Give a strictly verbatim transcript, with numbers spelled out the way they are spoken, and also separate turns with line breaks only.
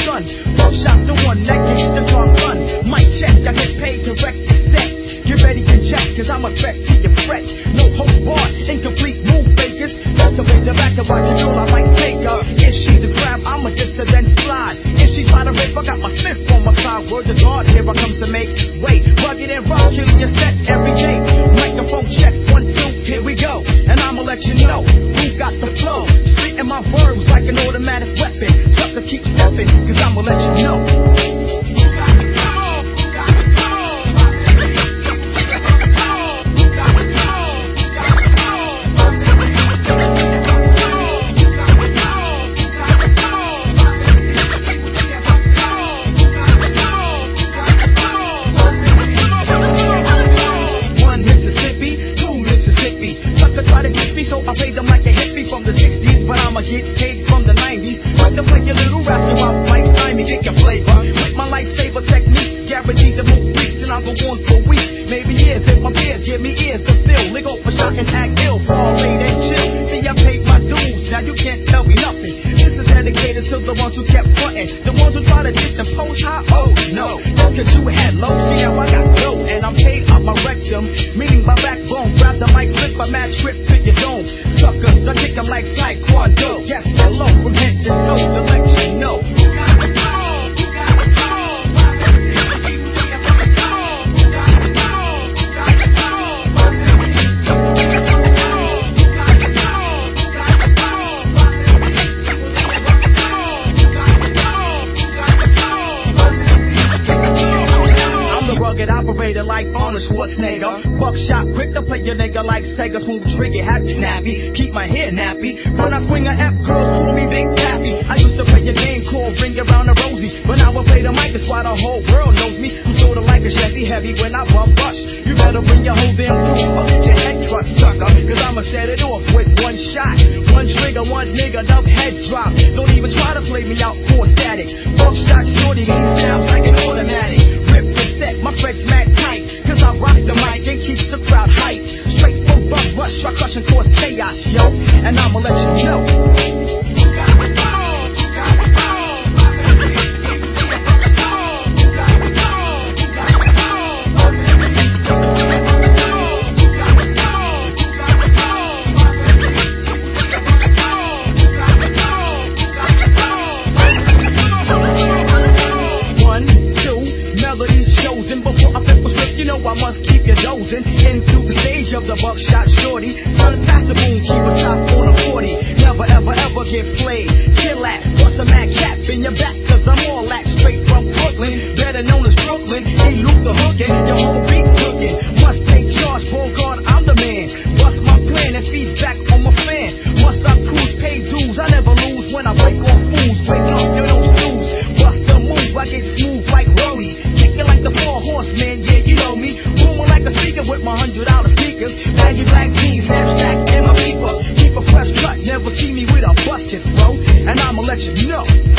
son. Buckshot's the one that gets the car run. Mic check, I get paid to wreck the set. Get ready and check, cause I'm a threat to your fret. No hope bar, incomplete move fakers. Activate the back to watch it all, I might take her. If she's the grab, I'm a distant then slide. If she try to rip, I got my Smith on my side. Word to God, here I come to make way. Rugged and rough, killing your set every day. Microphone check, one, two, here we go. And I'ma let you know who got the flow. Spitting my verbs like an automatic weapon. Sucker keep stepping, cause I'ma let you know. So I played them like a hippie from the sixties, but I'ma get paid from the nineties. Like to play your little rascal out Mike's time, get your flavor. With my lifesaver technique, guaranteed to move weeks, and I'll go on for weeks, maybe years. If my peers give me ears to fill, they go for shot and act ill, fall late and chill. See, I paid my dues, now you can't tell me nothing. This is dedicated to the ones who kept frontin', the ones who try to diss and pose high. Oh no, that's cause you had low. See, now I got dough, and I'm paid up my rectum, meaning my backbone. Grab the mic, flip my match, grip to your dome. Suckers, I kick 'em like Taekwondo. Yes, hello, from head to toe to let you know. Operator like Arnold Schwarzenegger. Buckshot quick to play your nigga like Sega. Smooth trigger, happy snappy. Keep my hair nappy. When I swing a F, girls call me Big Pappy. I used to play a game called Ring Around the Rosie, but now I play the mic, that's why the whole world knows me. I'm sorta like a Chevy heavy when I bump rush. You better bring your whole damn crew up your head trust, sucker, cause I'ma set it off with one shot. One trigger, one nigga, enough head drop. Don't even try to play me out for static. Buckshot shorty, he sounds like an automatic. Rip the set, my friends mad tight, cause I rock the mic and keeps the crowd hype. Straight from bump rush, I crush and cause chaos, yo. And I'ma let you know. I must keep you dozing into the stage of the Buckshot shorty. Son, pass the boom, keep a top on a forty. Never ever ever get played. Kill at, bust a mad cap in your back, cause I'm all that straight from Brooklyn, better known as Brooklyn. Ain't Luke the hookin', your whole beat cooking. Must take charge, for God, I'm the man. Bust my plan and feedback on my fan. Must I cruise, pay dues, I never lose when I break off fools. Wake up, you don't snooze. Bust the move, I get smooth like Rory. Kickin' like the four horsemen, yeah, you know me. Booming like a speaker with my hundred dollar sneakers. Baggy black jeans, knapsack, and my beeper. Keep a fresh cut, never see me with a busted throat. And I'ma let you know.